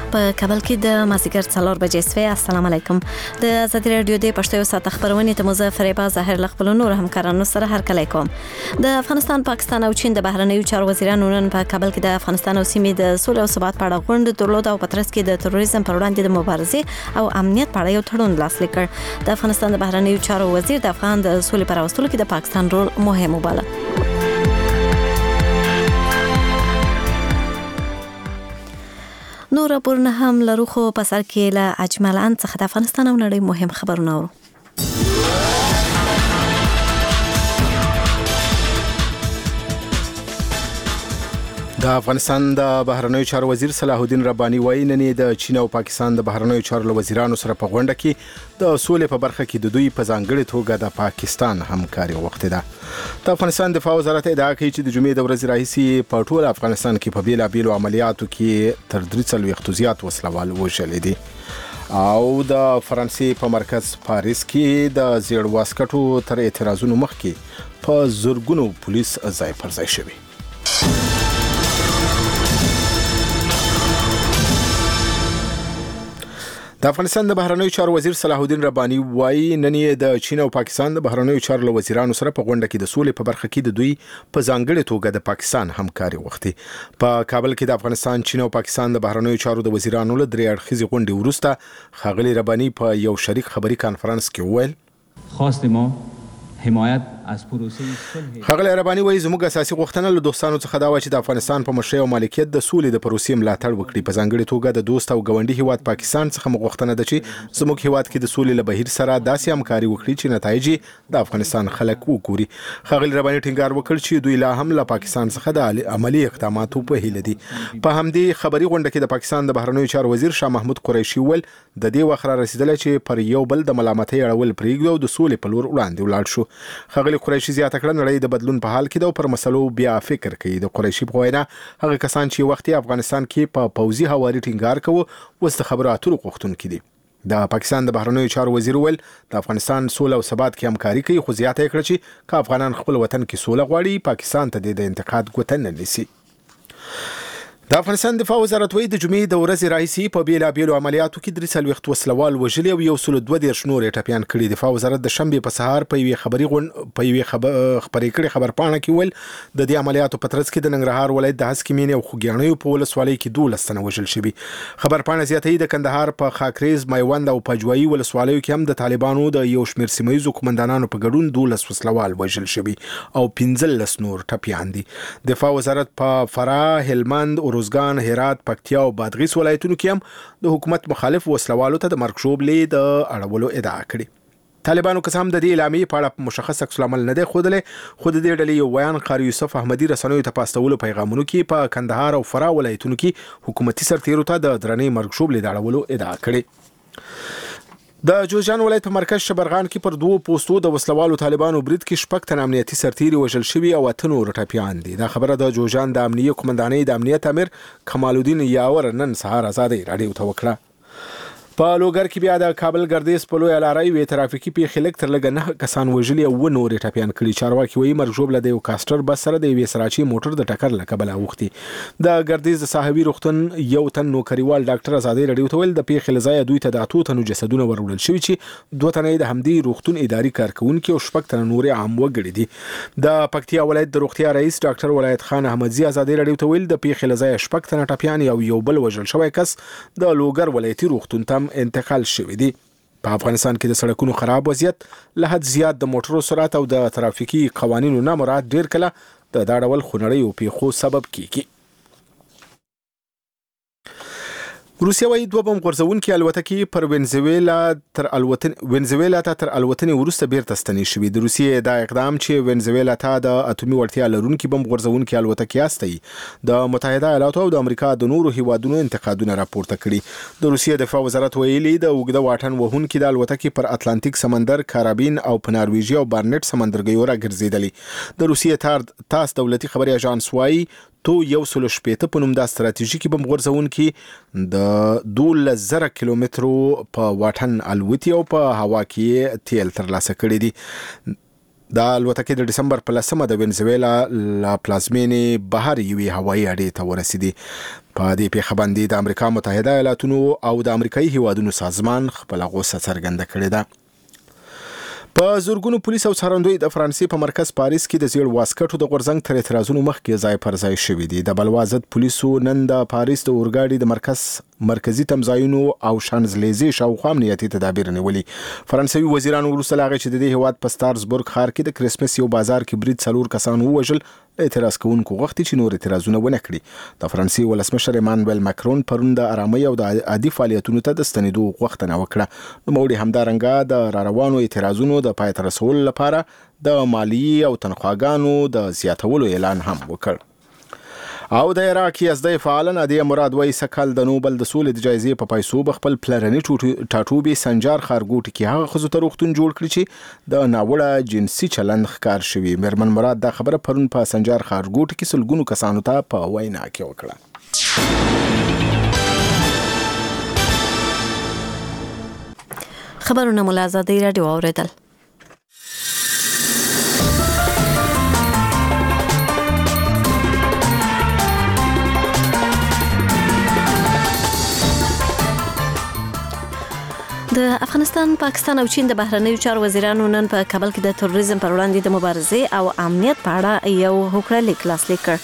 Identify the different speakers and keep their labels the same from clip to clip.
Speaker 1: په کابل کې د مازیګر 4 بجې سوي. السلام علیکم. د آزادي رادیو د پښتو ساعت خبرونه ته مظفر با ظاهر خپل نور همکارانو سره هرکلی کوم. د افغانستان، پاکستان او چین د بهرنیو چارو وزیرانو نن په کابل کې د افغانستان او سیمې د سولې او ثبات په اړه غونډه درلوده او په ترڅ کې د تروریزم پر وړاندې د مبارزې او امنیت په اړه یو تړون لاسلیک کړ. د افغانستان د بهرنیو چارو وزیر د افغان د سولې پر راوستلو کې د پاکستان رول مهم وباله. نور پورنه هم لرو خو په سر کې له اجمالان څخه د افغانستان او نړۍ مهم خبرونه اورو.
Speaker 2: د افغانستان د بهرنیو چارو وزیر صلاح الدین رباني وایي نن د چین او پاکستان د بهرنیو چارو وزیرانو سره په غونډه کې د سولې په برخه کې د دوی په ځانګړي توګه د پاکستان همکاري غوښتې ده. د افغانستان دفاع وزارت ادعا کوي چې د جمعې د ورځې راهیسې په ټول افغانستان کې په بیلابیلو عملیاتو کې تر 340 زیات وسلوال وژل دي. او د فرانسې په مرکز پاریس کې د زیړ واسکټو تر اعتراضونو مخکې په زرګونو پولیس ځای پر ځای شوي. د افغانستان د بهرنیو چارو وزیر صلاح الدین رباني وایي نن د چین او پاکستان د بهرنیو چارو وزیرانو سره په غونډه کې د سولې په برخه کې د دوی په ځانګړي توګه د پاکستان همکاري غوښتي. په کابل کې د افغانستان، چین او پاکستان د بهرنیو چارو د وزیرانو له درې اړخیزې غونډې وروسته ښاغلي رباني په یو شریک خبري کانفرنس کې وویل
Speaker 3: خواست ما حمایت از پروسه صلح.
Speaker 2: ښاغلی رباني وایي زموږ اساسي غوښتنه له دوستانو څخه دا و چې د افغانستان په مشرۍ او مالکیت د سولې د پروسې ملاتړ وکړي. په ځانګړي توګه د دوست او ګاونډي هیواد پاکستان څخه موږ غوښتنه ده چې زموږ هیواد کې د سولې له بهیر سره داسې همکاري وکړي چې نتایج د افغانستان خلک وګوري. ښاغلي رباني ټینګار وکړ چې دوی لا هم له پاکستان څخه د عملی اقداماتو په هیله دي. په همدې خبري غونډه کې د پاکستان د بهرنیو چارو وزیر شاه محمود قریشي ویل د دې وخت را رسیدلی چې پر یو بل د ملامتۍ اړول پرېږدو او د سولې په لور وړاندې ولاړ شو. ښاغلي قریشي زیاته کړه نړۍ د بدلون په حال کې ده او پر مسلو بیا فکر کوي. د قریشي په وینا هغه کسان چې وخت افغانستان کې په پوځي هواري ټینګار کوي اوس د خبرو اترو غوښتونکي دي. د پاکستان د بهرنیو چارو وزیر ویل د افغانستان سوله او ثبات کې همکاري کوي، خو زیاته کړه چې که افغانان خپل وطن کې سوله غواړي پاکستان ته د انتقاد ګوته نه نیسي. د افغانستان دفاع وزارت وایي د جمعې د ورځې راهیسې په بیلابیلو عملیاتو کې 340 وسلوال وژلي او 112 نور یې ټپیان کړي. دفاع وزارت د شنبې په سهار په یوې خبرې کړې خبرپاڼه کې ویل د دې عملیاتو په ترڅ کې د ننګرهار ولایت د هسکې مینې او خوږیاڼیو په ولسوالۍ کې 12 تنه وژل شوي. خبرپاڼه زیاتوي د کندهار په خاکریز، میوند او پجوایي ولسوالیو کې هم د طالبانو د یو شمېر سیمه ییزو قومندانانو په ګډون 12 وسلوال وژل شوي او 15 نور ټپیان دي. دفاع وزارت په فراه، هلمند، روزګان، هرات، پکتیا او بادغیس ولایتونو کې هم د حکومت مخالف وسلوالو ته د مرګ ژوبلې د اړولو ادعا کړې. طالبانو که هم د دې اعلامیې په اړه مشخص عکس العمل نه دی ښودلی، خو د دې ډلې یو ویان قاری یوسف احمدي رسنیو ته په استولو پیغامونو کې په کندهار او فراه ولایتونو کې حکومتي سرتیرو ته د درنې مرګ ژوبلې د اړولو ادعا کړې. د جوزجان ولایت په مرکز شبرغان کې پر 2 پوستو د وسلوالو طالبانو برید کې 6 تن امنیتي سرتیري وژل شوي او 8 نور ټپیان دي. دا خبره د جوزجان د امنیه قومندانۍ د امنیت امیر کمال الدین یاور نن سهار آزادۍ راډیو ته وکړه. په لوګر کې بیا د کابل ګردیز په لویه لاره یوې ترافیکي پیښې لږ تر لږه 9 کسان وژلي او 9 نور ټپیان کړي. چارواکي وایي مرګ ژوبله د یو کاسټر بس سره د یوې سراچي موټر د ټکر له کبله اوښتي. د ګردیز د صاحبي روغتون یو تن نوکریوال ډاکټر آزادۍ راډیو ته ویل د پیښې له ځایه دوی ته د 8 تنو جسدونه وروړل شوي چې 2 تنه د همدې روغتون اداري کارکونکي او 6 تنه نور عام وګړي دي. د پکتیا ولایت د روغتیا رئیس ډاکټر ولایت خان احمدزي آزادۍ راډیو ته ویل د پیښې له ځایه 6 تنه ټپیان او یو بل وژل شوی کس د لوګر ولایتي روغتون ته انتقال شوی دي. په افغانستان کې د سړکونو خراب وضعیت، له حد زیات د موټرو سرعت او د ترافیکي قوانینو نه مراعات ډیر کله د دا ډول خونړیو پیښو سبب کیږي. روسیه وايي 2 بم غورځونکي الوتکې پر وینزویلا ته تر الوتنې وروسته بیرته ستنې شوې. د روسیې دا اقدام چې وینزویلا ته د اټومي وړتیا لرونکي بم غورځونکي الوتکې استوي د متحده ایالاتو او د امریکا د نورو هیوادونو انتقادونه راپورته کړي. د روسیې دفاع وزارت ویلي د اوږده واټن وهونکي د الوتکې پر اتلانتیک سمندر، کارابین او په نارویجي او بارنټ سمندرګیو راګرځېدلې. د روسیې تاس دولتي خبري اژانس وايي تو 160 په نوم د ستراتیژیکي بم غورځونکي د 12,000 کیلومترو په واټن الوتي او په هوا کې تیل ترلاسه کړی دي. د الوتکې د دسمبر په 10 د وینزویلا لا پلازمینې بهر یوې هوایي اډې ته ورسېدي. په دې پیښه باندې د امریکا متحده ایالاتونو او د امریکایي هیوادونو سازمان خپل غوسه څرګنده کړې ده. په زورګونو پولیس او څارندوی د فرانسې په مرکز پاریس کې د زیړ واسکټو د غورځنګ تر اعتراضونو مخکې ځای پر ځای شوي دي. د بلوا ضد پولیسو نن د پاریس د اورګاډي د مرکزی تمځایونو او شانزلیزې شاوخوا امنیتي تدابیر نیولي. فرانسوي وزیرانو وروسته لا غي چې د دې هیواد په ستارزبورګ ښار کې د کریسمس یو بازار کې برید 4 کسان ووژل. اعتراض کوونکو غوښتي چې نور اعتراضونه ونه کړي. د فرانسې ولسمشر ایمانوئل ماکرون پرون د آرامۍ او د عادي فعالیتونو ته د ستنېدو غوښتنه وکړه. نوموړي همدارنګه د راروانو اعتراضونو د پای ته رسولو لپاره د مالیې او تنخواګانو د زیاتولو اعلان هم وکړ. او د عراق یزدی فعال نادیه مراد وایي سکل د نوبل د سولې د جایزې په پیسو بخپل پلرني ټاټوبي سنجار خارګوټي کې هغه خزو ته روغتون جوړ کړی چې د ناوړه جنسي چلند ښکار شوی. میرمن مراد دا خبره پرون په سنجار خارګوټي کې سلګونو کسانو ته په وینا کې وکړه.
Speaker 1: خبرونه مولا آزادۍ راډیو اوریدل. د افغانستان، پاکستان او چین د بهرنیو چارو وزیرانو نن په کابل کې د تروریزم پر وړاندې د مبارزې او امنیت په اړه یو هوکړلیک لاسلیک کړ.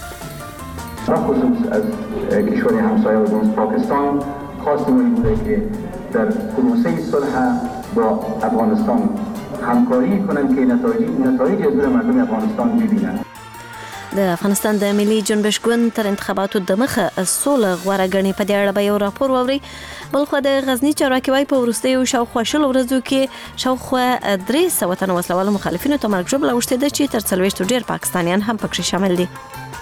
Speaker 4: خصوص از کشور همسایه و پاکستان خواستیم این بوده که در پروسه صلح با افغانستان همکاری کنند که نتایج از مردم افغانستان ببینند.
Speaker 1: د افغانستان د ملي جنبش ګوند تر انتخاباتو د مخه سوله غوره ګڼي. په دې اړه به یو راپور واوري. بلخو د غزنی چارواکي وايي په وروستیو شاوخوا شلو ورځو کې شاوخوا 300 تنه وسلوال مخالفینو ته مرګ ژوبله اوښتې ده چې تر 40 ډیر پاکستانیان هم پکې شامل دي.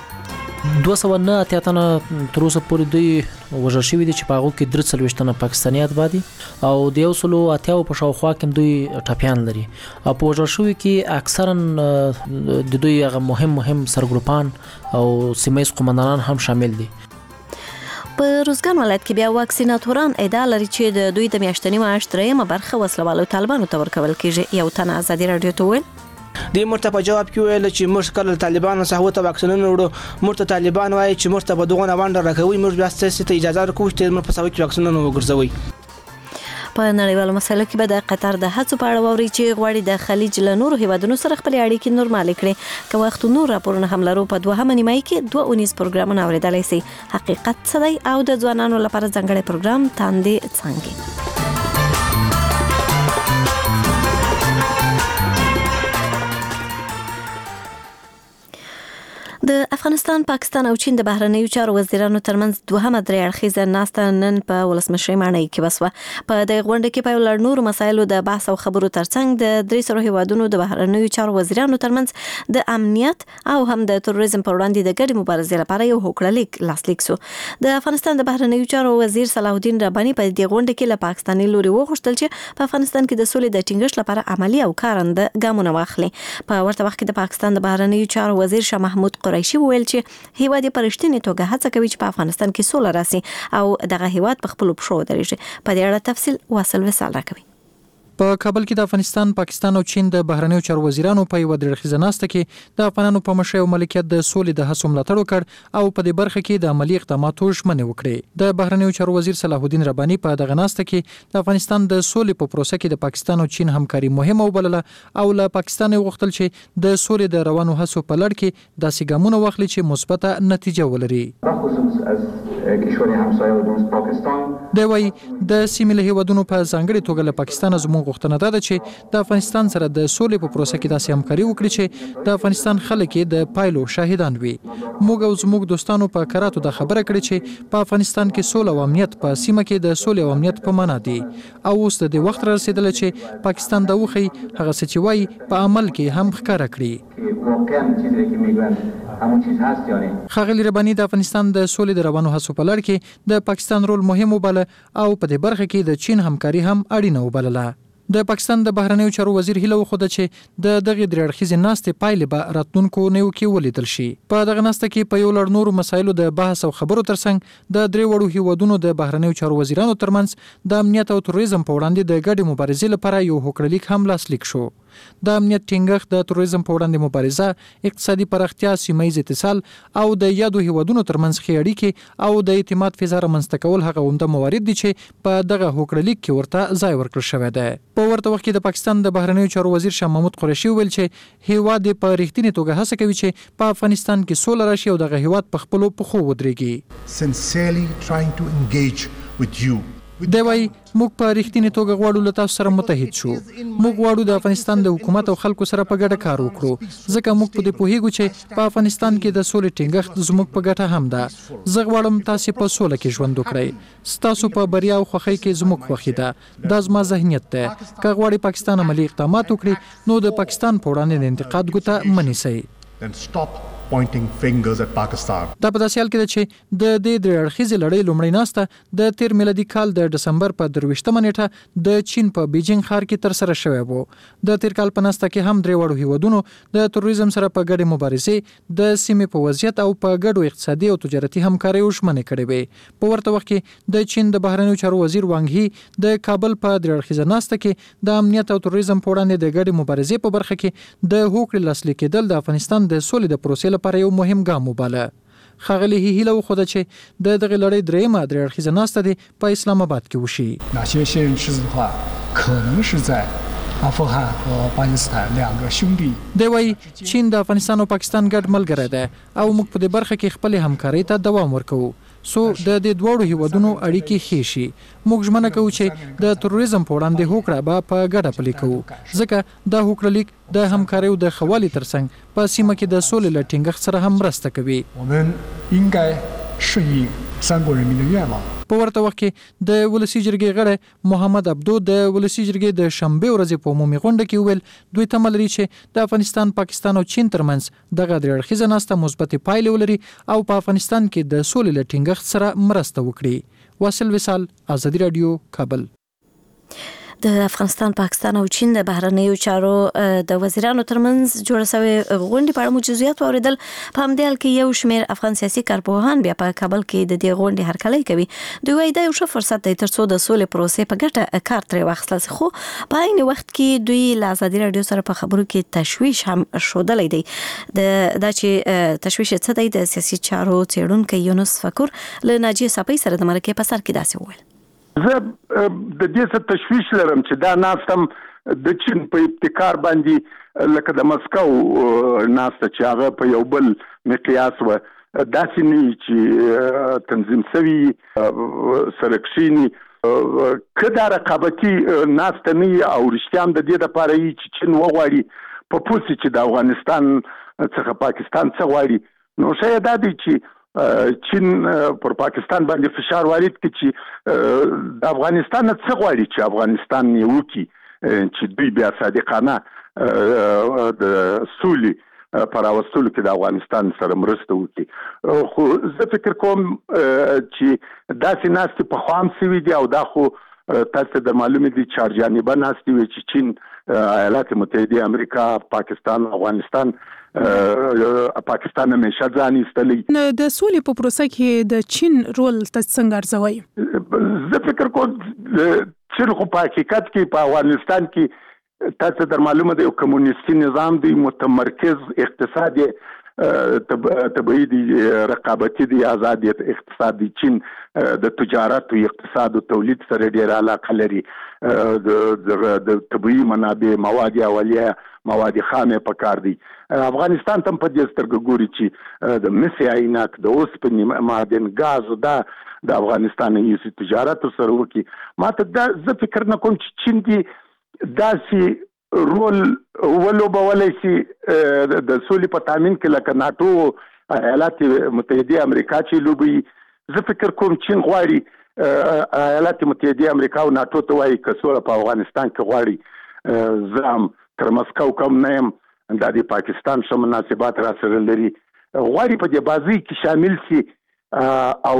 Speaker 5: 209 تنه تر اوسه پورې دوی وژل شوي دي چې په هغو کې 43 تنه پاکستانیات دي او د 180 په شاوخوا کې دوی ټاپیان لري. او په وژل شوي کې اکثرا د دوی هغه مهم سرګروپان او سیمه ییز قومندانان هم شامل دي.
Speaker 1: په روزګان ولایت کې بیا واکسیناتوران ادعا لري چې د دوی د میاشتنی معاش درېیمه برخه وسلوالو طالبانو ته ورکول کېږي. یو تن ازادي رادیو ته ویل
Speaker 6: د مرته په جواب کې ویل چې موږ کله طالبانو څخه ته واکسینونه وړو. مرته طالبان وایي چې مرته په دغه نوانډه راکوي. موږ بیا ستاسو ته اجازه ورکوو چې موږ په سوي کې واکسینونه وګرځوي.
Speaker 1: په نړیوالو مسایلو کې به د قطر د هڅو په اړه واوري چې غواړي د خلیج له نورو هیوادونو سره خپل اړیکې نورمال کړي. که وخت نور راپورونه هم لرو په دوهمه نیمایي کې 2 پروګرامونه اوریدلای شي. حقیقت څه دی او د ځوانانو لپاره ځانګړی پروګرام تاندې څنګه. د افغانستان، پاکستان او چین د بهرنیو چارو وزیرانو ترمنځ دوهمه درې اړخیزه ناسته نن په ولسمشرۍ ماڼۍ کې وسوه. په دې غونډه کې په لړ نورو مسایلو د بحث او خبرو ترڅنګ د 300 هیوادونو د بهرنیو چارو وزیرانو ترمنځ د امنیت او هم د تروریزم پر وړاندې د ګډې مبارزې لپاره یو هوکړلیک لاسلیک شو. د افغانستان د بهرنیو چارو وزیر صلاح الدین رباني په دې غونډه کې له پاکستاني لوري وغوښتل چې په افغانستان کې د سولې د ټینګښت لپاره عملی او کارنده ګامونه واخلي. په ورته وخت کې د پاکستان د بهرنیو چارو وزیر شاه محمود قریشي وویل چې هیواد یې په رښتینې توګه هڅه کوي چې په افغانستان کې سوله راسي او دغه هیواد په خپلو پښو ودرېږي. په دې اړه تفصیل واصل وصال راکوي.
Speaker 7: په کابل کې د افغانستان، پاکستان او چین د بهرنیو چارو وزیرانو په یو درخیزه ناسته کې د افغانانو په مشرۍ او ملکیت د سولې د هڅو ملاتړ وکړ او په دې برخه کې د عملی اقداماتو ژمنې وکړې. د بهرنیو چارو وزیر صلاح الدین رباني په دغه ناسته کې د افغانستان د سولې په پروسه کې د پاکستان او چین همکاري مهمه وبلله او له پاکستان غوښتل چې د سولې د روانو هڅو په لړ کې داسې ګامونه واخلي چې مثبته نتیجه ولري.
Speaker 4: کشور همسایه و دوست پاکستان
Speaker 7: دی وايي د سیمې له هیوادونو په ځانګړي توګه له پاکستان زموږ غوښتنه ده چې د افغانستان سره د سولې په پروسه کې داسې همکاري وکړي چې د افغانستان خلک د پایلو شاهدان وي. موږ او زموږ دوستانو په کراتو د خبره کړې چې په افغانستان کې سوله او امنیت په سیمه کې د سولې او امنیت په معنا دی او اوس د دې وخت رسیدل چې پاکستان د وخی هغه څه چې وایي په عمل کې هم ښکارا کړي.
Speaker 4: واقعا چیزی که میگن همون چیز هست یعنی.
Speaker 7: ښاغلي رباني د افغانستان د سولې د روانو هڅو په لړ کې د پاکستان رول مهم وباله او په دې برخه کې د چین همکاري هم اړینه وبلله. د پاکستان د بهرنیو چارو وزیر هیله وخوده چې د دغه درې اړخیزې ناستې پایلې به راتلونکو نیو کې ولیدل شي. په دغه ناسته کې په یو لړ نورو مسایلو د بحث او خبرو ترڅنګ د درې وړو هیوادونو د بهرنیو چارو وزیرانو ترمنځ د امنیت او تروریزم په وړاندې د ګډې مبارزې لپاره یو هوکړلیک هم لاسلیک شو. د امنیت ټینګښت، د تروریزم په وړاندې مبارزه، اقتصادي پراختیا، سیمه‌ییز اتصال او د یادو هیوادونو ترمنځ ښې اړیکې او د اعتماد فضا رامنځته کول هغه عمده موارد دي چې په دغه هوکړلیک کې ورته ځای ورکړل شوی دی. په ورته وخت کې د پاکستان د بهرنیو چارو وزیر شاه محمود قریشي ویل چې هیواد په رښتینې توګه هڅه کوي چې په افغانستان کې سوله راشي او دغه هیواد په خپلو پښو ودرېږي.
Speaker 8: Sincerely trying to engage with you.
Speaker 7: دی وايي موږ په رښتینې توګه غواړو له تاسو سره متحد شو. موږ غواړو د افغانستان د حکومت او خلکو سره په ګډه کار وکړو، ځکه موږ په دې پوهیږو چې په افغانستان کې د سولې ټینګښت زموږ په ګټه هم ده. زه غواړم تاسو په سوله کې ژوند وکړئ. ستاسو په بریا او خوښۍ کې زموږ خوښي ده. دا زما ذهنیت ده. که غواړي پاکستان عملی اقدامات وکړي نو د پاکستان په وړاندې د انتقاد ګوته منیسئ.
Speaker 8: Then stop pointing fingers at Pakistan.
Speaker 7: دا په داسې حال کې ده چې د دې درې اړخیزې لړۍ لومړۍ ناسته د تیر میلادي کال د ډسمبر په 23مه نیټه د چین په بیجینګ ښار کې ترسره شوی و. د تیر کال په ناسته کې هم درې وړو هیوادونو د تروریزم سره په ګډې مبارزې، د سیمې په وضعیت او په ګډو اقتصادي او تجارتي همکاریو ژمنې کړې وې. په ورته وخت کې د چین د بهرنیو چارو وزیر وانګ هی د کابل په درې اړخیزه ناسته کې د امنیت او تروریزم په وړاندې د ګډې مبارزې په برخه کې د هوکړې لاسلیک کېدل د افغانستان د سولې د پروسې لپاره یو مهم ګام وباله. ښاغلي هیله وښوده چې د دغه لړۍ درېیمه درې اړخیزه ناسته دې په اسلام آباد کې وشي.
Speaker 9: 哪些现任狮子化可能是在阿富汗和巴基斯坦两个兄弟。
Speaker 7: دی وايي چین د افغانستان او پاکستان ګډ ملګری دی او موږ په دې برخه کې خپل همکارۍ ته دوام ورکوو سو د دې دوړو هیوادونو اړیکې ښې شي. موږ ژمنه کوو چې د تروریزم په وړاندې هوکړه به په ګډه پلي کوو، ځکه دا هوکړلیک د همکاریو د ښه ترڅنګ په سیمه کې د سولې له ټینګښت سره هم مرسته کوي.
Speaker 9: 我们应该顺应三国人民的愿望。
Speaker 7: په ورته وخت کې د ولسی جرګې غړی محمد عبدو د ولسی جرګې د شنبه ورځې په عمومي غونډه کې ویل دوی تمه لري چې د افغانستان، پاکستان او چین ترمنځ دغه درې اړخیزه ناسته مثبتې پایلې ولري او په افغانستان کې د سولې له ټینګښت سره مرسته وکړي. واصل وصال، آزادي رادیو، کابل.
Speaker 1: د افغانستان، پاکستان او چین د بهرنیو چارو د وزیرانو ترمنځ جوړ شوی غونډې په اړه جزئیات اوریدل. په همدې حال کې یو شمېر افغان سیاسي کارپوهان بیا په کابل کې د دې غونډې هرکلی کوي. دوی وایي دا یو ښه فرصت دی ترڅو د سولې پروسې په ګټه کار ترې واخیستل شي، خو په عین وخت کې دوی له ازادي رادیو سره په خبرو کې تشویش هم ښودلی دی. دا چې تشویش څه دی، د سیاسي چارو څېړونکی یونس فکر له ناجیه صافۍ سره د مرکې په سر کې داسې وویل.
Speaker 10: زه د دې څه تشویش لرم چې دا ناستم د چین په ابتکار باندې لکه د مسکو ناسته چې هغه په یو بل مقیاس و، داسې نه چې تنظیم شوي سره کښیني. که دا رقابتي ناسته نه او رښتیا هم د دې دپاره وي چې چین وغواړي په پوسي چې د افغانستان څخه پاکستان څه غواړي، نو ښه دا دی چې چین پر پاکستان باندې فشار وارد کړي چې د افغانستان څه غواړي چې افغانستان یې وکړي چې دوی بیا صادقانه د سولې پر راوستلو کې د افغانستان سره مرسته وکړي. خو زه فکر کوم چې داسې ناستې پخوا هم شوي دي او دا خو تاسو د معلومه دي چارجانبه ناستې وي چې چین، ایالات متحده امریکا، پاکستان، افغانستان، پاکستان همیشه ځان ایستلی.
Speaker 11: د سولې په پروسه کې د چین رول تاسو څنګه ارزوئ؟
Speaker 10: زه فکر کوم چین خو په حقیقت کې په افغانستان کې تاسو در معلومه دی یو کمونیستي نظام دی، متمرکز اقتصاد طبعی دی، رقابتی دی، آزاد اقتصاد دی. چین د تجارت او اقتصاد او تولید سره ډیر علاقه لري. د طبعی منابع، مواد اولیه، مواد خامه پکار دي. افغانستان ته په دې سترګه ګوري چې د مس عینک، د اوسپنې معدن، غاز د افغانستان یې تجارت سره وکي. ماته دا زه فکر نه کوم چې چین دي داسې رول ولوبولی شي د سولې په تامین کې لکه ناټو، ایالات متحده امریکا چې لوبي. زه فکر کوم چین غواړي ایالات متحده امریکا او ناټو ته وایي که سوله په افغانستان کې غواړي، زه هم تر مسکو کم نه یم، دا د پاکستان ښه مناسبات را سره لري، غواړي په دې بازۍ کې شامل شي او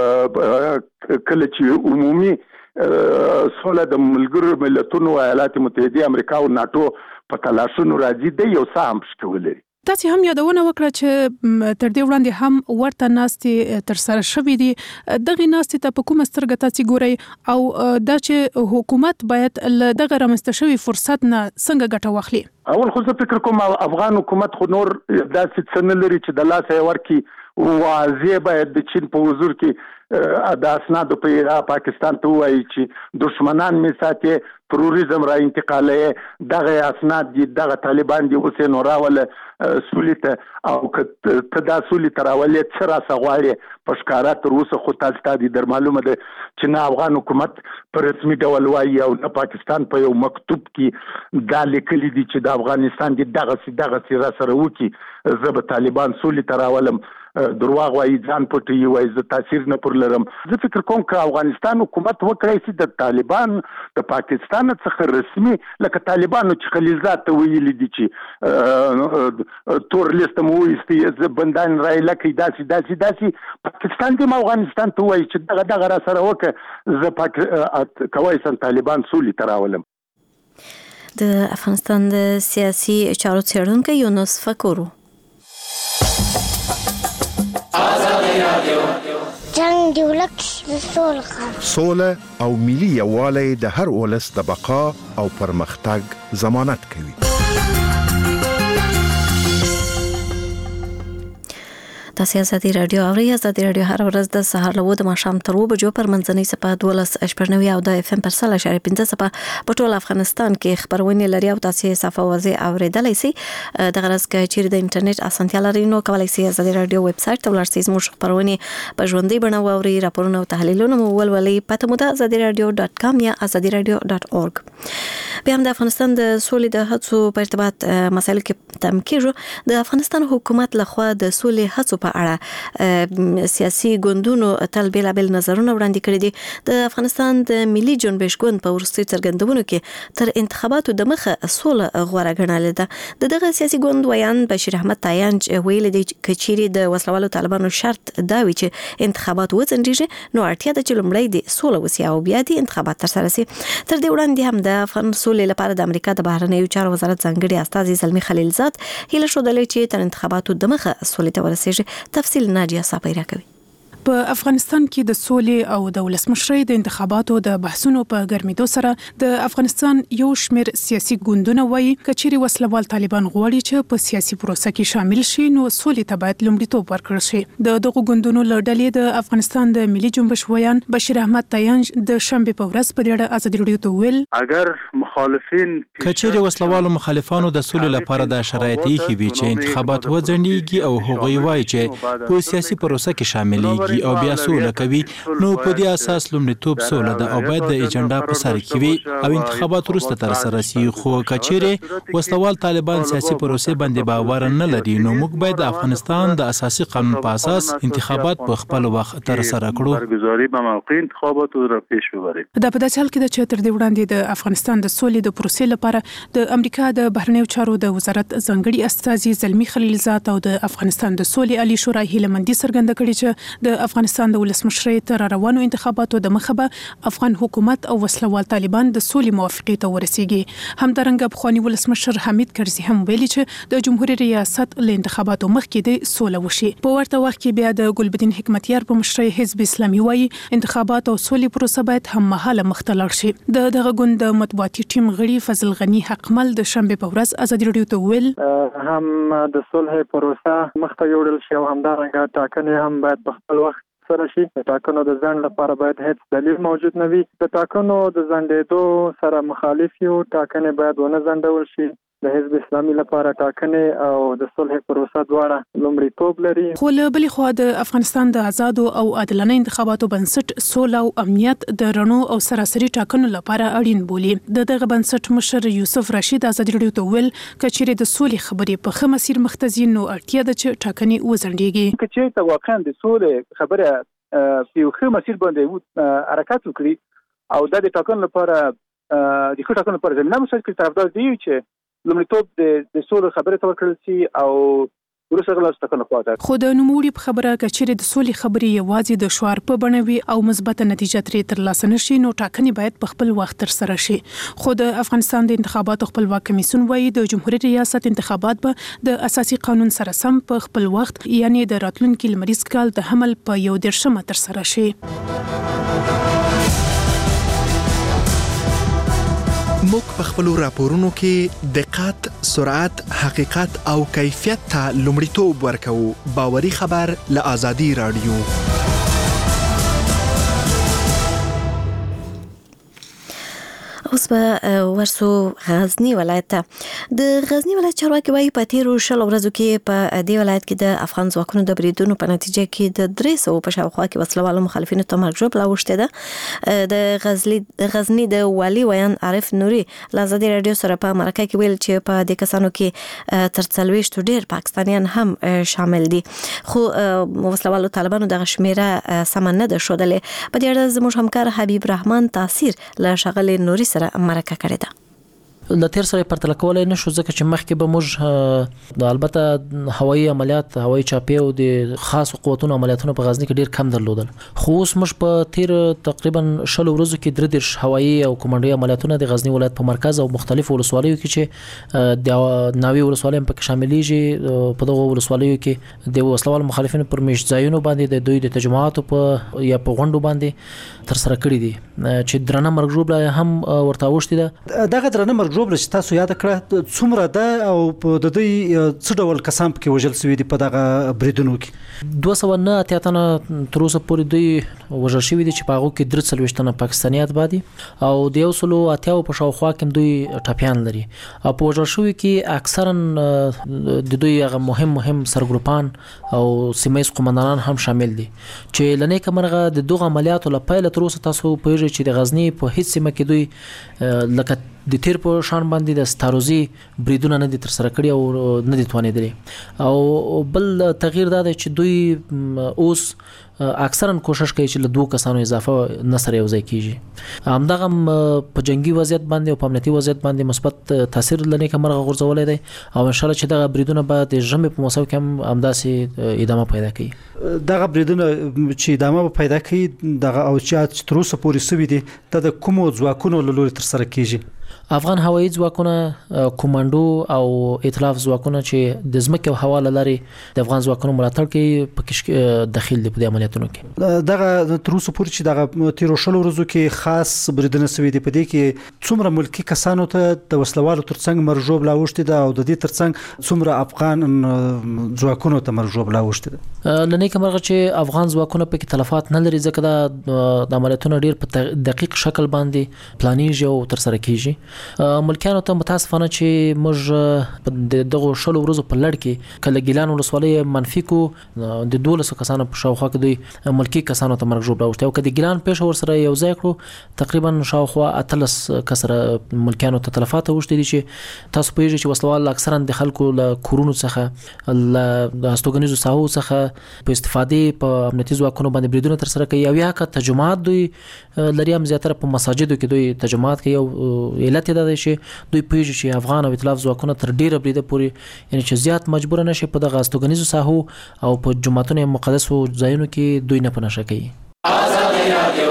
Speaker 10: کله چې عمومي سوله د ملګرو ملتونو، ایالات متحده امریکا او ناټو په تلاشونو راځي، دی یو څه هم پشکه ولري.
Speaker 11: تاسو هم یادونه وکړه چې تر دې وړاندې هم ورته ناستې تر سره شوې دي دغه ناستې ته په کومه سترګه تاسو ګورئ او دا چې حکومت باید دغه رامنځته شوی فرصت نه څنګه ګټه واخلي؟
Speaker 10: اول خو زه فکر کوم افغان حکومت خو نور داسې څه نه لري چې د لاسه ورکی واضح باید د چین په حضور کې د اسنادو په پاکستان ته وایي چې دشمنان می ساتي تروریزم را انتقالې دغه اسناد دي دغه طالبان دي اوس نو راول سولته او ته دا سولته راولې څه را سغواړي پښکارا تر اوسه خو تاسو ته در معلومه ده چې نه افغان حکومت پر رسمي ډول وایي او نه پاکستان په یو مکتوب کې دا لیکلي دي چې د افغانستان دغه را سره وکي زه به طالبان سولته راولم درواغ وایي ځان پټي وایي زه تاثیر نه پر لرم. زه فکر کوم چې افغانستان حکومت وکړي چې د طالبان د پاکستان څخه رسمي لکه طالبانو چې خلیلزاد ته ویلي دي چې تور لیست مو وایي بندان راي لکه داسي پاکستان دې افغانستان ته وایي چې دغه را سره وکړه زه کوای سم طالبان سولې تراولم.
Speaker 1: د افغانستان د سیاسي چارو څېړونکی یونس فکورو
Speaker 12: جنگ دی ولک سوله او ملي یووالی د هر ولس د بقا او پرمختګ ضمانت کوي.
Speaker 1: تاسو ازادي رادیو اوري ازادي رادیو هر ورځ د سهار له 2 ماښام تر 2 بجو پر منځنۍ صفه 12.9 او د اف ام پر 3.5 صفه په ټول افغانستان کې خبرونه لري او تاسو صفه وځي اوریدلای شئ. د غرض کې چې د انټرنیټ اسانتیا لري نو کولای شئ ازادي رادیو ویب سټ ته ورسئ زموږ خبرونه په ژوندۍ بڼه واوري راپورونه او تحلیلونه مو ولولئ پته مو د azadiradio.com یا azadiradio.org. بیا هم د افغانستان د سولې د هڅو په ارتباط مسایل کې تم کېږي. د افغانستان حکومت لخوا د سولې هڅو په اړه سیاسي ګوندونو تل بیلابل نظرونه وړاندې کړي دي. د افغانستان د ملي جنبش ګوند په وروستي څرګندونو کې تر انتخاباتو د مخه سوله غوړه ګڼل ده. دغه سیاسي ګوند ویان بشیر احمد تایانج ویل دي چې چیرې د وسلوالو طالبانو شرط دا وی چې انتخابات وځنډیږي نو اړتیا ده چې لومړی د سوله وسی او بیا د انتخابات ترسره شي. تر دې وړاندې هم د افغان سولې لپاره د امریکا د بهرنیو چارو وزارت ځانګړي استازي زلمی خلیلزاد هیله شودلې چې تر انتخاباتو د مخه سولې ته ورسیږي. تفصیل ناجیه صاحب راکوي.
Speaker 11: په افغانستان کې د سولې او د ولسمشرۍ د انتخاباتو د بحثونو په ګرمېدو سره د افغانستان یو شمېر سیاسي ګوندونه وایي کچېرې وسلوال طالبان غواړي چې په سیاسي پروسه کې شامل شي نو سولې ته باید لومړیتوب ورکړل شي. د دغو ګوندونو له ډلې د افغانستان د ملي جنبش ویان بشیر احمد تایانج د شنبې په ورځ په اړه ازادي رادیو ته ویل
Speaker 13: اگر مخالفین
Speaker 14: کچېرې وسلوالو مخالفانو د سولې لپاره د شرایط یې وي چې انتخابات وځنډیږي او هغوی وایي چې په سیاسي پروسه کې شاملېږي او بیا سوله کوي نو په دې اساس لومړیتوب سوله ده او باید د ایجنډا په سر کې وي او انتخابات وروسته تر سره شي. خو کچېرې وسلوال طالبان سیاسي پروسې باندې باور نه لري نو موږ باید د افغانستان د اساسي قانون په اساس انتخابات په خپل وخت تر سره کړو.
Speaker 13: برگزاری به موقع انتخابات را پیش ببریم.
Speaker 11: دا په داسې حال کې چې تر دې وړاندې د افغانستان د سولې د پروسې لپاره د امریکا د بهرنیو چارو د وزارت ځانګړي استازي زلمی خلیلزاد او د افغانستان د سولې علي شورا هیله مندي څرګنده کړې چې د افغانستان د ولسمشرۍ تر روانو انتخاباتو د مخه به افغان حکومت او وسلوال طالبان د سولې موافقې ته ورسیږي. همدارنګه پخوانی ولسمشر حمید کرزي هم ویلي چې د جمهوریت ریاست له انتخاباتو مخکې د سوله وشي. په ورته وخت کې بیا د ګلبدین حکمتیار په مشرۍ حزب اسلامي وایي انتخابات او سولې پروسه باید هم مهاله مخته لاړ شي. دغه ګوند د مطبوعاتي ټیم غړي فضل غنی حقمل د شنبې په ورځ ازادي رادیو ته ویل
Speaker 15: هم د صلح پروسه مخته یوړل شي او همدارنګه ټاکنې هم باید په خپل وخت سره شي. د ټاکنو د ځنډ لپاره باید هیڅ دلیل موجود نه وي. د ټاکنو د ځنډېدو سره مخالف یو ټاکنې باید ونه ځنډول شي. د حزب اسلامي لپاره ټاکنې او د صلح پروسه دواړه لومړیتوب لري.
Speaker 11: خو له بلې خوا د افغانستان د آزادو او عادلانه انتخاباتو بنسټ سوله او امنیت د رڼو او سراسري ټاکنو لپاره اړین بولي. دغه بنسټ مشر یوسف رشید ازادي رادیو ته ویل کچېرې د سولې خبرې په ښه مسیر مختزین نو اړتیا ده چې ټاکنې وځنډیږي.
Speaker 16: کچېرې ته واقعا د سولې خبره په یو ښه مسیر باندې حرکت وکړي او د ټاکنو لپاره د ښه ټاکنو لپاره زمینه مساعد کړي. طرفدار دی چې لومړیتوب د سولې خبرې ته ورکړل شي او ورسره لاس ټاکنه خواته.
Speaker 11: خو د نوموړي په خبره کچېرې د سولې خبرې یوازې د شعار په بڼه وي او مثبته نتیجه ترې ترلاسه نشي نو ټاکنې باید په خپل وخت ترسره شي. خو د افغانستان د انتخاباتو خپلواک کمیسیون وايي د جمهوریت ریاست انتخابات به د اساسي قانون سره سم په خپل وخت یعنی د راتلونکي لمریز کال د حمل په 11 ترسره شي.
Speaker 17: موږ په خپل راپورونو کې دقت، سرعت، حقیقت او کیفیت ته لومړیتوب ورکوو. باوري خبر له آزادي رادیو.
Speaker 1: اوس به ورسو غزنی ولایت ته. د غزنی ولایت چارواکي وايي په تیرو 20 ورځو کې په دې ولایت کې د افغان ځواکونو د بریدونو په نتیجه کې د 300 په شاوخوا کې وسلوالو مخالفینو ته مرګ ژوبله اوښتې ده. د غزنی د والي ویان عارف نوري له آزادي رادیو سره په مرکه کې ویل چې په دې کسانو کې تر 40 ډیر پاکستانیان هم شامل دي. خو وسلوالو طالبانو د شمیره سم نه ده ښودلې. په دې اړه زموږ همکار حبیب رحمان تاثیر له شغلې نوري سره مرکه کړې ده.
Speaker 5: د تیر سره پرتله کولای نشو ځکه چې مخکې به موږ د البته هوایي عملیات، هوایي چاپی او د خاص قوتونو عملیاتونو په غزنی کې ډیر کم درلودل. خو اوس موږ په تیر تقریبا 20 ورځو کې 3 هوایي او کمانډوي عملیاتونه د غزنی ولایت په مرکز او مختلفو ولسوالیو کې چې د ناوی ولسوالۍ په کې شاملېږي، په دغه ولسوالیو کې د وسلوال مخالفینو پر میشت ځایونو باندې د دوی د تجمعاتو په یا په غونډو باندې تر سره کړی دي چې درنه مرګ ژوبله هم ورته اوښتې ده.
Speaker 18: دغه درنه مرګ ژوبله چې تاسو یاد کړه څومره ده او د دوی څه ډول کسان پکې وژل شوي دي په دغه بریدونو کې؟
Speaker 5: 209 تنه تر اوسه پورې دوی وژل شوي دي چې په هغو کې 43 تنه پاکستاني اتباع دي او د 180 په شاوخوا کې دوی ټاپیان لري. او په وژل شوي کې اکثرا د دوی هغه مهم سرګروپان او سیمه قومندانان هم شامل دي چې لنې کمرغه د دوه عملیاتو لپاره تر اوسه تاسو پوهیږئ چې د غزنی په هیڅ سیمه کې دوی لکه د تیر په شان باندې د ستاروزی بریدونه نه دي تر سره کړی او نه دي توانېدلي. او بل تغییر دا دی چې دوی اوس اکثرا کوشش کوي چې له 2 کسانو اضافه نصر یو ځای کیږي. همدغه په جنگي وضعیت باندې او په امنیتي وضعیت باندې مثبت تاثیر لنې کمرغه غورځولای دی او ان شاء الله چې دغه بریدونه به د ژمي په موسم کې هم همداسې ادامه پیدا کوي.
Speaker 18: دغه بریدونه چې ادامه پیدا کوي دغه او چې تر اوسه پورې سوي دي د کومو ځواکونو له لوري تر سره کیږي؟
Speaker 5: افغان هوایي ځواکونه، کمانډو او ائتلاف ځواکونه چې د ځمکې او هوا له لارې د افغان ځواکونو ملاتړ کوي پکې داخل دي په عملیاتونو کې.
Speaker 18: دغه تر اوسه پورې چې دغه تیر 20 ورځو کې خاص بریدونه سوي دي په دې کې څومره ملکی کسانو ته د وسلوالو ترڅنګ مرګ ژوبله اوښتې ده او د دې ترڅنګ څومره افغان ځواکونو ته مرګ ژوبله اوښتې ده؟
Speaker 5: لنې کمرغه چې افغان ځواکونه پکې تلفات نه لري ځکه د عملیاتونو ډیر په دقیق شکل باندې پلانیږي او تر سره کیږي. ملکیانو ته متاسفانه چې موږ په دغه 20 ورځو په لړ کې کله ګیلان ولسوالۍ منفي کو د 12 کسانو په شاوخوا کې دوی ملکی کسانو ته مرګ ژوبله اوښتې او کله ګیلان پېښور سره یو ځای کړو تقریبا شاوخوا 13 کسره ملکیانو ته تلفات اوښتې دي چې تاسو پوهیږئ چې وسلوال اکثرا د خلکو له کورونو څخه له هستوګنیزو ساحو څخه په استفادې په امنیتي ځواکونو باندې بریدونه تر سره کوي او یا که تجمعات دوی لري هم زیاتره په مساجدو کې دوی تجمعات کوي او علت دا دی چې دوی پوهیږي چې افغان او ائتلاف ځواکونه تر ډیره بریده پورې یعنی چې زیات مجبور نشي په دغه هستوګنیزو ساحو او په جماعتونو مقدسو ځایونو کې دوی نه پناه کوي. آزادي رادیو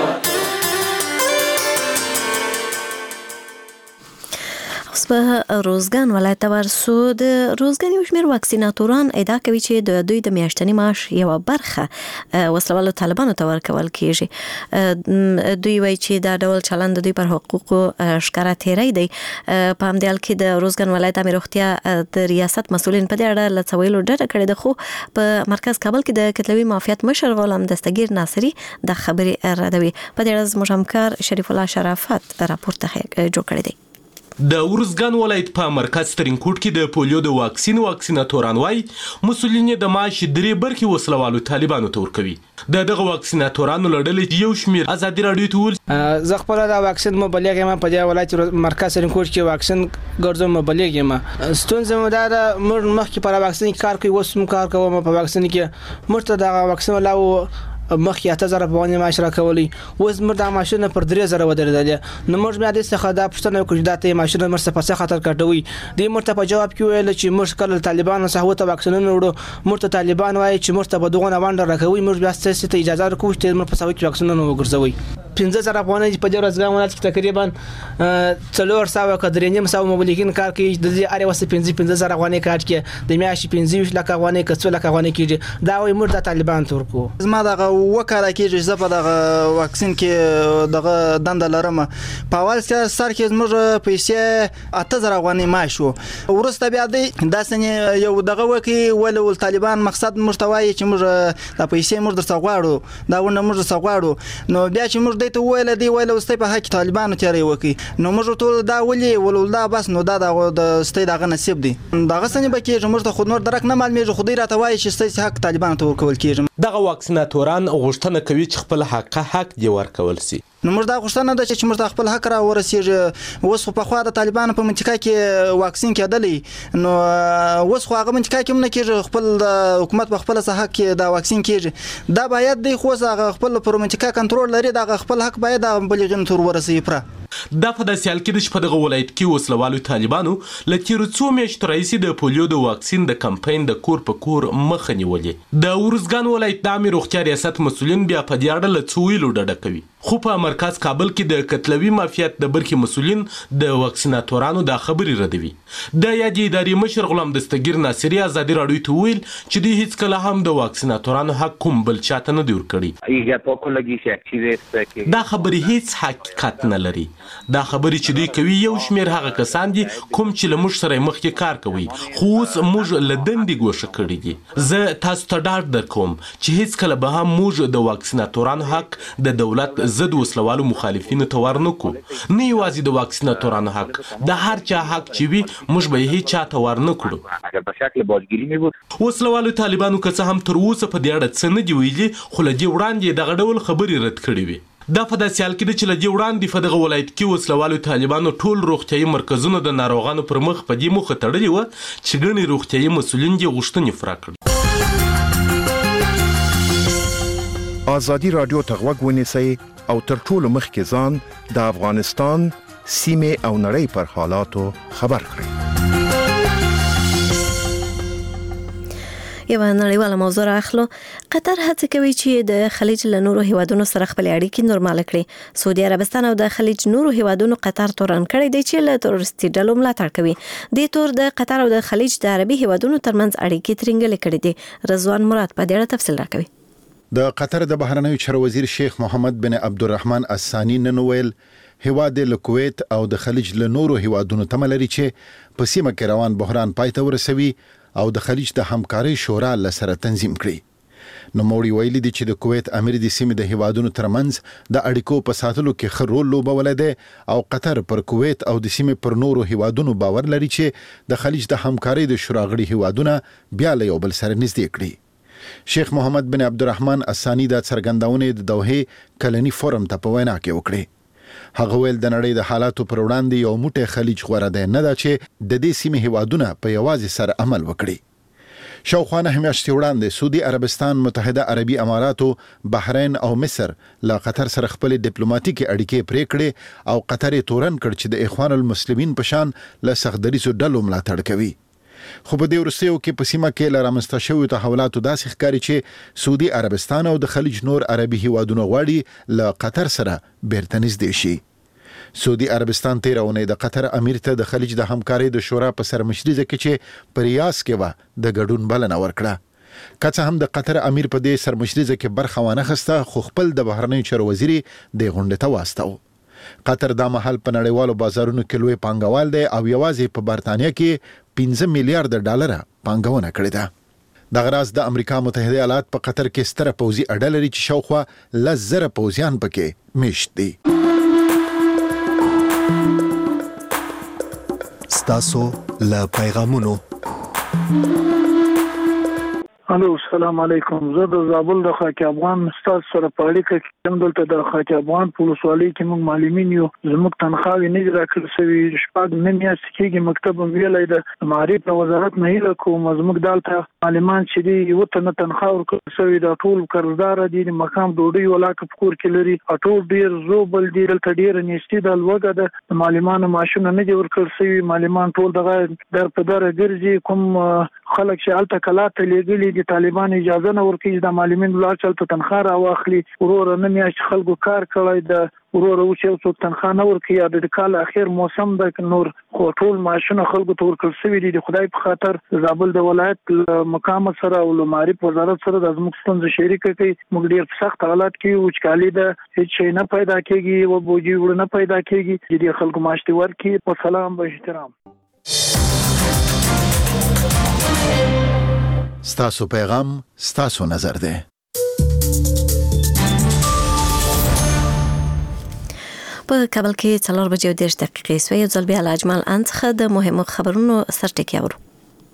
Speaker 1: اوس په روزګان ولایت ورسو. د روزګان یو شمېر واکسیناتوران ادعا کوي چې د دوی د میاشتني معاش یوه برخه وسلوالو طالبانو ته ورکول کیږي. دوی وایي چې دا ډول چلند د دوی پر حقوقو ښکاره تیری دی. په همدې حال کې د روزګان ولایت امیر روغتیا د ریاست مسؤلین په دې اړه له څه ویلو ډډه کړې ده، خو په مرکز کابل کې د کتلوي معافیت مشر غلام دستگیر ناصري د خبرې ردوي. په دې اړه زموږ همکار شریف الله شرافت راپور جوړ کړی دی.
Speaker 19: د ورزګان ولایت په مرکز ترینکوټ کې د پولیو د واکسیناتوران وايي مسؤلین د معاش 3 برخې وسلوالو طالبانو ته ورکوي. دغه واکسیناتورانو لړل یو شمیر آزادي رادیو ته ول
Speaker 6: زه خپل د واکسین مبلغ یم په دې ولایت مرکز ترینکوټ کې واکسین ګرځم مبلغ یم. ستونزه مو دا مخکې پر واکسین کار کوي، اوس هم کار کوم په واکسین کې مرته د واکسین ولاو مخکې 8000 افغانۍ معاش راکولي اوس موږ دا معاشونه پر 3000 ودرېدل نو موږ بیا د څخه دا پښتنه وکړو دا ته معاشونه مرسته په څه خاطر کټوي د مرته په جواب کې ویل چې موږ کله طالبانو څخه ته واکسینونه وړو مرته طالبان وایي چې مرته په دغه وانډر راکوي موږ بیا څه ته اجازه ورکوو چې موږ په سوي کې واکسینونه وګرځوي 15000 افغانۍ په دې ورځ غوښنه چې تقریبا 400 کډرینیم ساو مبلغین کار کوي د دې اړ وسه 15000 افغانۍ کار کوي د میاشتې 25 لک افغانۍ کڅو لک افغانۍ کیږي دا وایي موږ د طالبان تورکو
Speaker 20: زما دغه وکړه کیږي زه په دغه واکسین کې دغه دند لرم په اول سر کې موږ پیسې 8000 افغانۍ معاشو ورسته بیا د سنې یو دغه وکی ول طالبان مقصد مرتوي چې موږ د پیسې موږ درڅ غواړو دا ونه موږ درڅ غواړو نو بیا چې موږ دته ویل دی ویل واستي په حق طالبانو تیاری وکي نو موږ ټول دا ولي ولدا بس نو دا د ستې دغه نصیب دی دغه سنې بکیږي موږ ته خود نور درک نه معلومیږي خو دې راته وایي چې ستې حق طالبانو ته ورکول کیږي
Speaker 19: دغه واکسیناتوران غوښتنه کوي چې خپل حق دی ورکول شي
Speaker 20: نو موږ دا غوښتنه ده چې موږ خپل حق را ورسیږي اوس خو په خوا د طالبانو په منطقه کې واکسین کېدلی نو اوس خو هغه منطقه کې نه کېږي خپل د حکومت په خپل څخه کې دا واکسین کېږي دا باید د خو هغه خپل پر منطقه کنټرول لري دا خپل حق باید د بلغین تور ورسیږي پر
Speaker 19: دا په داسې حال کې چې په دغه ولایت کې وسلوالو طالبانو له تیرو څو میاشتو راهیسې د پولیو د واکسین د کمپاین د کور په کور مخه نیولې د ورزګان ولایت د عامې روغتیا ریاست مسؤلین بیا په دې اړه له څه ویلو ډډه کوي خو په مرکز کابل کې د کتلوي مافیات د برخې مسؤلین د واکسیناتورانو د خبرې ردوي د یادې ادارې مشر غلام دستګیر ناصري ازادي راډیو ته ویل چې دوی هیڅ کله هم د واکسیناتورانو حق کوم بل چاته نه دی ورکړی دا خبرې هیڅ حقیقت نه لري دا خبرې چې دوی کوي یو شمیر هغه کسان دي کوم چې له موږ سره مخکې کار کوي خو اوس موږ له دندې ګوښه کړي دي زه تاسو ته ډاډ درکوم چې هیڅ کله به هم موږ د واکسیناتورانو حق د دولت ضد وسلوالو مخالفینو ته ورنکو نه یوازې د واکسیناتورانو حق د هر چا حق چې وي موږ به یې هیڅ چاته ورنکړو وسلوالو طالبانو که څه هم تر اوسه په دې اړه څه نه دي ویلي خو له دې وړاندې دغه ډول خبرې رد کړې وي دا په داسې حال کې ده چې له دې وړاندې په دغه ولایت کې وسلوالو طالبانو ټول روغتیایي مرکزونه د ناروغانو پر مخ په دې موخه تړلي وه چې ګڼې روغتیایي مسؤلین یې غوښتنې پوره کړي
Speaker 12: ازادي رادیو ته غوږ ونیسئ او تر ټولو مخکې ځان د افغانستان سیمې او نړۍ پر حالاتو خبر کړئ
Speaker 1: یو نړیواله موضوع راخلو قطر هڅه کوي چې د خلیج له نورو هیوادونو سره خپل اړیکې نورمال کړي سعودي عربستان او د خلیج نورو هیوادونو قطر تورن کړي دي چې له تروریستي ډلو ملاتړ کوي د تور د قطر او د خلیج د عربي هیوادونو ترمنځ اړیکې ترنګلې کړي دي رضوان مراد په دې اړه تفصیل راکوي
Speaker 2: د قطر د بهرنیو چارو وزیر شیخ محمد بن عبدالرحمن الثانی نن ویل هیواد له کویت او د خلیج له نورو هیوادونو تمه لري چې په سیمه کې روان بحران پای ته ورسوي او د خلیج د همکارۍ شورا لسره تنظیم کړي نو موري ویلي دي چې د کویت امیر د سیمې د هیوادونو ترمنځ د اړیکو په ساتلو کې ښه رول لوبولی دی او قطر پر کویت او د سیمې پر نورو هیوادونو باور لري چې د خلیج د همکارۍ د شورا غړي هیوادونه بیا له یو بل سره نږدې کړي شیخ محمد بن عبدالرحمن الثانی د څرګندونې د دوحې کلنی فورم ته په وینا کې وکړي هغه ویل د نړۍ د حالاتو پر وړاندې یو موټی خلیج غوره دی نه ده چې د دې سیمې هیوادونه په یوازې سر عمل وکړي شاوخوا 9 میاشتې وړاندې سعودي عربستان متحده عربي اماراتو بحرین او مصر له قطر سره خپل ډیپلوماټیکي اړیکې پرې کړې او قطر یې تورن کړ چې د اخوان المسلمین په شان له سختدریزو ډلو ملاتړ کوي خو په دې وروستیو کې په سیمه کې له رامنځته شویو تحولاتو داسې ښکاري چې سعودي عربستان او د خلیج نور عربي هیوادونه غواړي له قطر سره بیرته نږدې شي سعودي عربستان تېره اونۍ د قطر امیر ته د خلیج د همکارۍ د شورا په سرمشريزه کې چې په ریاض کې وه د ګډون بلنه ورکړه که څه هم د قطر امیر په دې سرمشريزه کې برخه وانه اخیسته خو خپل د بهرنیو چارو وزیر د غونډې ته واستاو قطر دا مهال په نړیوالو بازارونو کې لوی پانګوال دی او یوازې په برتانیا کې 15 میلیارډ ډالر پانګونه کړې ده د غراز د امریکا متحده ایالات په قطر کې ستره پوځي اډه لري چې شاوخوا 10,000 پوځیان پکې میشت دي
Speaker 17: ستاسو له پیغامونو
Speaker 21: الو السلام علیکم. زه د زابل د خاک افغان استاد سره په اړیکه کې یم. دلته د خاک افغان په ولسوالۍ کې موږ معلمین یو. زموږ تنخواهې نه راکړل شوې. شپږ نه میاشتې کېږي مکتب هم ویلی د معارف په وزارت نه هیله کوم زموږ دلته معلمان چې دي یو تنه تنخواه ورکړل شوې ده. ټول قرضدار دي، د مقام ډوډۍ ولاکه په کور کې لري. ټول ډېر زوبل دي. دلته ډېره نیستي ده، لوږه ده. د معلمانو معاشونه نه دي ورکړل شوي. معلمان ټول دغه در په دره ګرځي. کوم خلک چې هلته کلا ته لېږلي دي طالبان اجازه نه ورکوي د معلمین لاړ چې هلته تنخواه راواخلي. وروره نه میاشت خلکو کار کړی ده، وروره اوس یو څوک تنخواه نه ورکوي. د کال اخر موسم ده، نور خو ټول معاشونه خلکو ته ورکړل شوي دي. د خدای په خاطر د زابل د ولایت له مقام سره او له معارف وزارت سره د زموږ ستونزې شریکه کوي. موږ ډېر په سخت حالات کې یو. وچکالي ده، هېڅ شی نه پیدا کېږي، یوه بوجي وړه نه پیدا کېږي. د دې خلکو معاش دې ورکړي. په سلام به احترام.
Speaker 22: ستاسو پیغام ستاسو نظر ده.
Speaker 1: په کابل کې 4:30 سوی یو ځل بیا له اجمل ان څخه د مهمو خبرونو سرټکی اورو.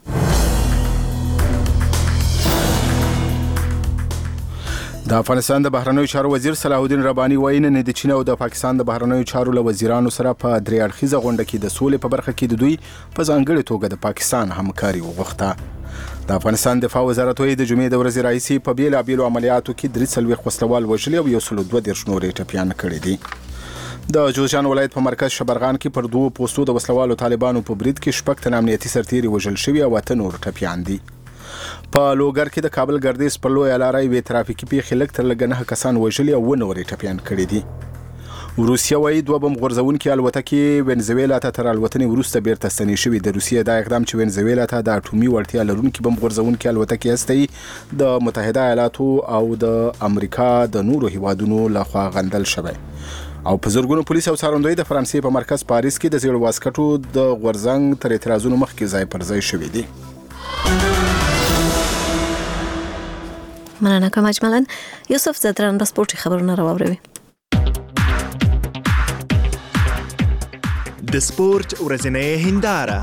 Speaker 2: د افغانستان د بهرنیو چارو وزیر صلاح الدین رباني وایي نن د چین او د پاکستان د بهرنیو چارو له وزیرانو سره په درې اړخیزه غونډه کې د سولې په برخه کې د دوی په ځانګړې توګه د پاکستان همکاري وغوښته. د افغانستان دفاع وزارت وایي د جمعې د ورځې راهیسې په بیلابیلو عملیاتو کې 43 وسلوال وژلي او 132 نور ټپیان کړي دي. د جوزجان ولایت په مرکز شبرغان کې پر 2 پوستو د وسلوالو طالبانو په برید کې 6 تن امنیتي سرتیري وژل شوي او 8 نور ټپیان دي. په لوګر کې د کابل ګردیز پر لویه لاره یوې ترافیکي پیښې لږ تر لږه 9 کسان وژلي او 9 نور ټپیان کړي دي. روسیه وایي 2 بم غورځونکي الوتکې وینزویلا ته تر الوتنې وروسته بیرته ستنې شوي. د روسیې دا اقدام چې وینزویلا ته د اټومي وړتیا لرونکي بم غورځونکي الوتکې هستوي د متحده ایالاتو او د امریکا د نورو هیوادونو لخوا غندل شوی. او په زرګونو پولیس او څارندوی د فرانسې په مرکز پاریس کې د زیړ واسکټو د غورځنګ تر اعتراضونو مخکې ځای پر ځای شوي دي.
Speaker 1: مننه کوم اجمالاً. یوسف زدران بس پورتي خبرونه راوړي.
Speaker 17: د سپورت ورځنۍ هنداره.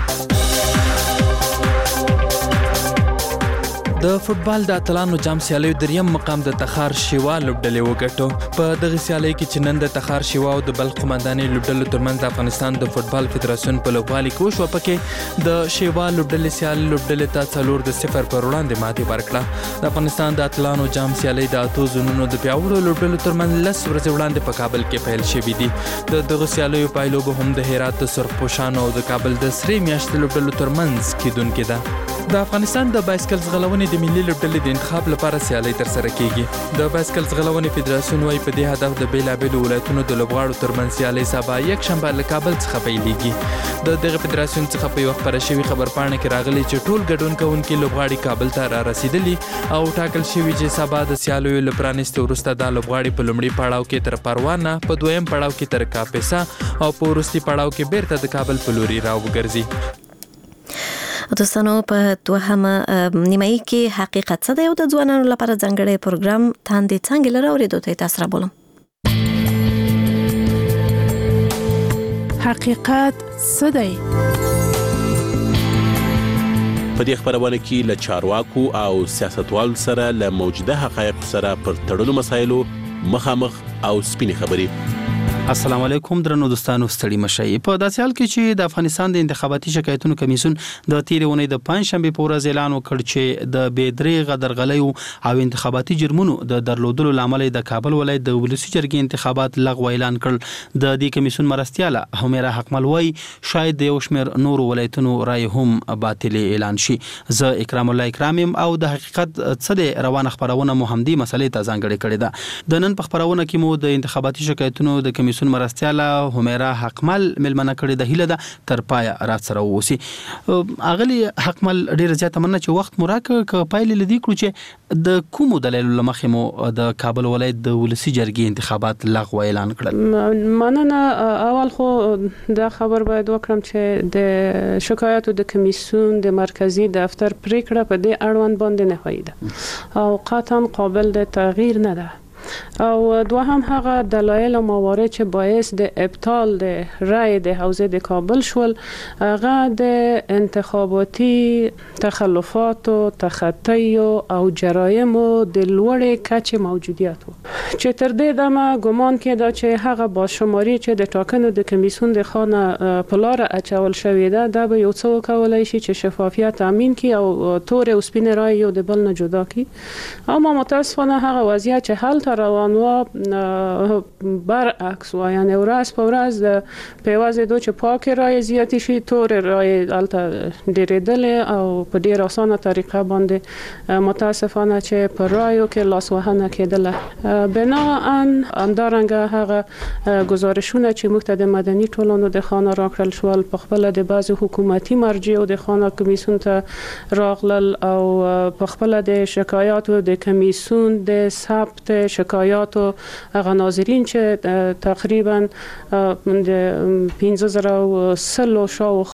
Speaker 23: د فوتبال د اتلانو جام سیالیو دریم مقام د تخار شیوا لوبډلې وګټو. په دغه سیالۍ کې چې نن د تخار شیوا او د بلخ قومندانۍ لوبډلو ترمنځ د افغانستان د فوتبال فدراسیون په لوبغالي کې وشوه، پکې د شیوا لوبډلې سیالۍ لوبډلې ته 4-0 پر وړاندې ماتې ورکړه. د افغانستان د اتلانو جام سیالۍ د 8 زونونو د پیاوړو لوبډلو ترمنځ 10 ورځې وړاندې په کابل کې پیل شوې دي. د دغه سیالیو پایلو به هم د هرات د سرخپوشانو او د کابل د سرې میاشتې لوبډلو ترمنځ کېدونکې ده. د افغانستان د بایسکل ځغلونې د ملي لوبډلې د انتخاب لپاره سیالۍ ترسره کیږي. د بایسکل ځغلونې فدراسیون وايي په دې هدف د بیلابیلو ولایتونو د لوبغاړو ترمنځ سیالۍ سبا یکشنبه له کابل څخه پیلېږي. د دغه فدراسیون څخه په یو خبره شوی خبرپاڼه کې راغلي چې ټول ګډون کوونکي لوبغاړي کابل ته را رسیدلي او ټاکل شوی چې سبا د سیالیو له پرانیستو وروسته د لوبغاړي په لومړي پړاو کې تر پروانه، په دویم پړاو کې تر کاپیسا او په وروستي پړاو کې بیرته د کابل په لوري راوګرځي.
Speaker 1: دوستانو په دوهمه نیمایي کې حقیقت څه دی او د ځوانانو لپاره ځانګړی پروګرام تاندې څنګه لره اورېدو ته تاسو را بولم.
Speaker 11: حقیقت څه دی؟
Speaker 24: په دې خبرونه کې له چارواکو او سیاستوالو سره له موجوده حقایقو سره پر تړلو مسایلو مخامخ او سپینې خبرې.
Speaker 25: السلام علیکم درنو دوستانو، ستړي مشئ. په داسې حال کې چې د افغانستان د انتخاباتي شکایتونو کمیسیون د تیرې اونۍ د پنځشنبه په ورځ اعلان وکړ چې د بېدریغه درغلیو او انتخاباتي جرمونو د درلودلو لامل د کابل ولایت د ولسي جرګې انتخابات لغوه اعلان کړل. د دې کمیسیون مرستیاله همیرا حقمل وایي شاید د یو شمېر نورو ولایتونو رای هم باطل اعلان شي. زه اکرام الله اکرام یم او د حقیقت څه دی روانه خبرونه مو هم دې مسلې ته ځانګړې کړې ده. د نن په خبرونه کې مو د انتخاباتي شکایتونو د کمیسیون مرستیاله همیرا حقمل ملمنه کړې د هیله ده تر پایه رات سره ووسی. اغلی حقمل ډیره زیاته مننه چې وخت مو راکړ. که پایلې لدی کړو چې د کومو دلایلو له مخې مو د کابل ولایت د ولسي جرګې انتخابات لغوه اعلان کړل.
Speaker 26: مننه. اول خو دا خبر باید وکړم چې د شکایاتو د کمیسیون د مرکزی دفتر پریکړه په دې اړوند باندې نه وایي ده او قطعا قابل د تغییر نه ده. او دوهم هغه دلایل او موارد چې باعث د ابطال د رای د حوزه د کابل شول هغه د انتخاباتي تخلفات او تخطی او جرایم د لوړې کچې موجودیت چې تر دې دمه ګمان کېده چې هغه باشماري چې د ټاکنو د کمیسیون د خانه په لار اچول شوې ده دا به یو څه وکولای شي چې شفافیت تامین کړي او تور او سپین رای یو د بل نه جدا کړي. اما متاسفانه هغه وضعیت چې حل تر روان و برعکس و یعنی ورځ په ورځ د پیوازې دوه چې پاک رای زیاتې شي تور رای الته ډېرېدل او په ډېر اسانه طریقه باندې متاسفانه چې پر رایو کې لاسوهنه کېدله. بناءً همدارنګه هغه گزارشونه چې موږ ته د مدني ټولنو د خانه راکړل شول په خپل د بعض حکومتي مرجع د خانه کمیسیون ته راغلل او په خپل د شکایاتو د کمیسیون د ثبت شکایاتو هغه ناظرین چې تقریبا د 15000 شاو